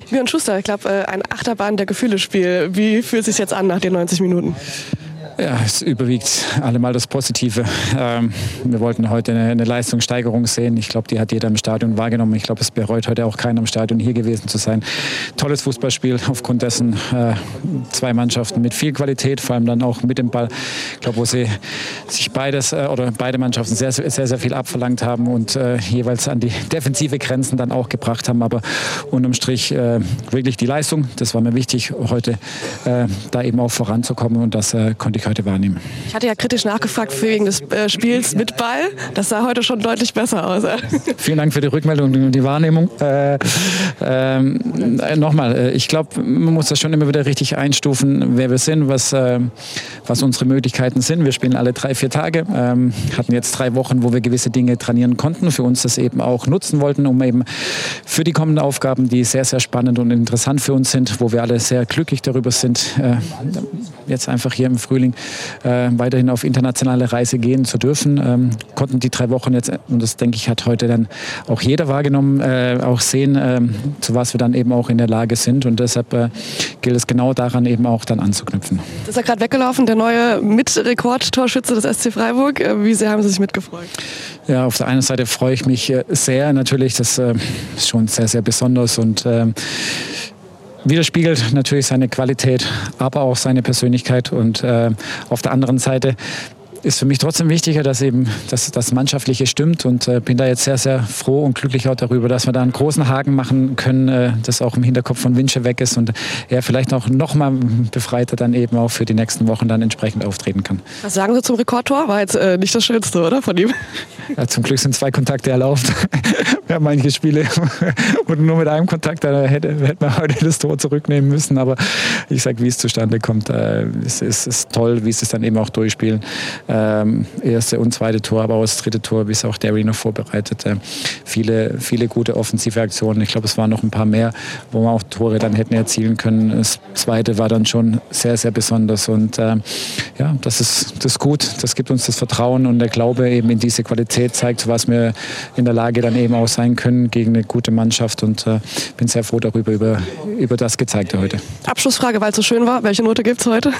Björn Schuster, ich glaube, ein Achterbahn der Gefühle-Spiel. Wie fühlt es sich jetzt an nach den 90 Minuten? Ja, es überwiegt allemal das Positive. Wir wollten heute eine Leistungssteigerung sehen. Ich glaube, die hat jeder im Stadion wahrgenommen. Ich glaube, es bereut heute auch keiner im Stadion hier gewesen zu sein. Tolles Fußballspiel, aufgrund dessen zwei Mannschaften mit viel Qualität, vor allem dann auch mit dem Ball. Ich glaube, wo sie sich beide Mannschaften sehr, sehr viel abverlangt haben und jeweils an die defensive Grenzen dann auch gebracht haben. Aber unterm Strich wirklich die Leistung, das war mir wichtig, heute da eben auch voranzukommen, und das konnte ich heute wahrnehmen. Ich hatte ja kritisch nachgefragt wegen des Spiels mit Ball. Das sah heute schon deutlich besser aus. Vielen Dank für die Rückmeldung und die Wahrnehmung. Nochmal, ich glaube, man muss das schon immer wieder richtig einstufen, wer wir sind, was unsere Möglichkeiten sind. Wir spielen alle 3-4 Tage, hatten jetzt 3 Wochen, wo wir gewisse Dinge trainieren konnten, für uns das eben auch nutzen wollten, um eben für die kommenden Aufgaben, die sehr, sehr spannend und interessant für uns sind, wo wir alle sehr glücklich darüber sind, jetzt einfach hier im Frühling weiterhin auf internationale Reise gehen zu dürfen. Konnten die 3 Wochen jetzt, und das denke ich, hat heute dann auch jeder wahrgenommen, auch sehen, zu was wir dann eben auch in der Lage sind. Und deshalb gilt es genau daran eben auch dann anzuknüpfen. Das ist ja gerade weggelaufen, der neue Mitrekordtorschütze des SC Freiburg. Wie sehr haben Sie sich mitgefreut? Ja, auf der einen Seite freue ich mich sehr natürlich, das ist schon sehr, sehr besonders und widerspiegelt natürlich seine Qualität, aber auch seine Persönlichkeit. Und auf der anderen Seite ist für mich trotzdem wichtiger, dass eben das Mannschaftliche stimmt, und bin da jetzt sehr, sehr froh und glücklich auch darüber, dass wir da einen großen Haken machen können, das auch im Hinterkopf von Winsche weg ist und er vielleicht auch noch mal befreiter dann eben auch für die nächsten Wochen dann entsprechend auftreten kann. Was sagen Sie zum Rekordtor? War jetzt nicht das Schönste, oder, von ihm? Ja, zum Glück sind 2 Kontakte erlaubt. Wir haben manche Spiele und nur mit einem Kontakt, da hätte man heute das Tor zurücknehmen müssen. Aber ich sage, wie es zustande kommt, es ist toll, wie sie es dann eben auch durchspielen. Erste und zweite Tor, aber auch das dritte Tor, wie es auch Derry noch vorbereitet. Viele gute offensive Aktionen. Ich glaube, es waren noch ein paar mehr, wo wir auch Tore dann hätten erzielen können. Das zweite war dann schon sehr, sehr besonders. Und ja, das ist gut. Das gibt uns das Vertrauen und der Glaube eben in diese Qualität, zeigt, was wir in der Lage dann eben auch sein können gegen eine gute Mannschaft, und bin sehr froh darüber, über das Gezeigte heute. Abschlussfrage, weil es so schön war. Welche Note gibt es heute?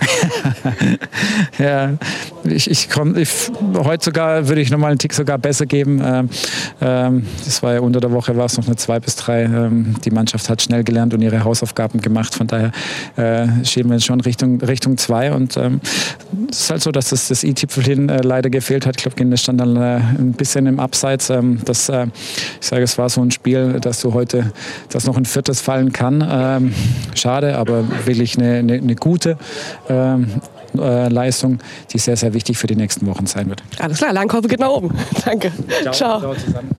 Ja, heute sogar würde ich nochmal einen Tick sogar besser geben. Das war ja unter der Woche, war es noch eine 2 bis 3. Die Mannschaft hat schnell gelernt und ihre Hausaufgaben gemacht. Von daher schieben wir jetzt schon Richtung 2. Und es ist halt so, dass das i-Tüpfelchen leider gefehlt hat. Ich glaube, das stand dann ein bisschen im Abseits. Ich sage, es war so ein Spiel, dass du heute, dass noch ein 4. fallen kann. Schade, aber wirklich eine gute Leistung, die sehr, sehr wichtig für die nächsten Wochen sein wird. Alles klar, Langkurve geht nach oben. Danke. Ciao. Ciao zusammen.